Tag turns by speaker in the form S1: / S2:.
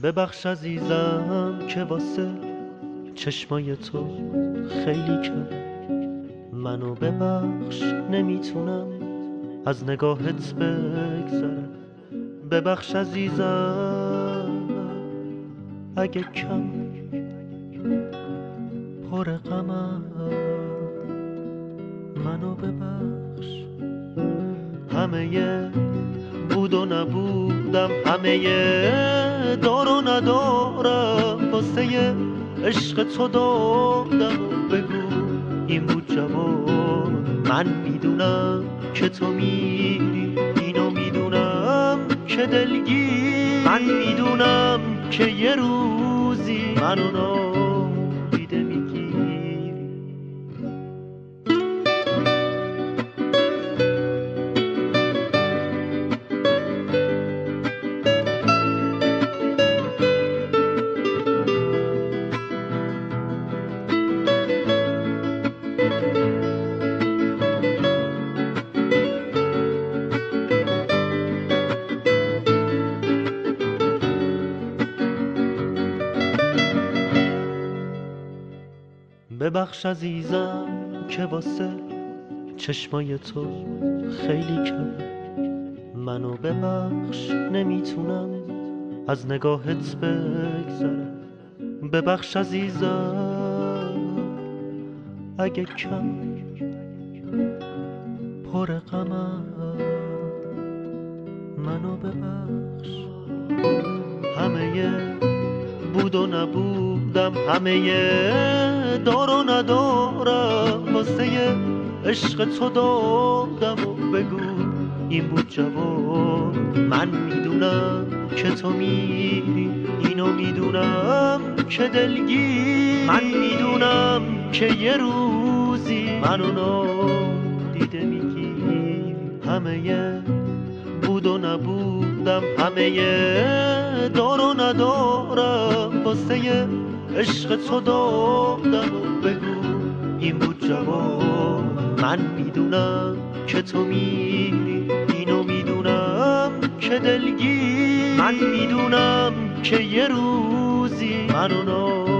S1: ببخش عزیزم که واسه چشمای تو خیلی کم. منو ببخش نمیتونم از نگاهت بگذرم. ببخش عزیزم اگه کم پر غمم. منو ببخش همه بود و نبودم، همه دار و ندارم، واسه عشق تو دادم. و بگو این بود جواب. من میدونم که تو میری، اینو میدونم که دلگیری. من میدونم که یه روزی منو نادیده میگیری. ببخش عزیزم که واسه چشمای تو خیلی کم. منو ببخش نمیتونم از نگاهت بگذرم. ببخش عزیزم اگه کم پر غمم. منو ببخش همه بود و نبودم، همه دار و ندارم، واسه عشق تو دادم. و بگو این بود جواب. من میدونم که تو میری، اینو میدونم که دلگیری. من میدونم که یه روزی منو نادیده میگیری. همه بود و نبودم، همه دار و ندارم، واسه عشق تو دادم. و بگو این بود جواب. من میدونم که تو میری، اینو میدونم که دلگیری. من میدونم که یه روزی منو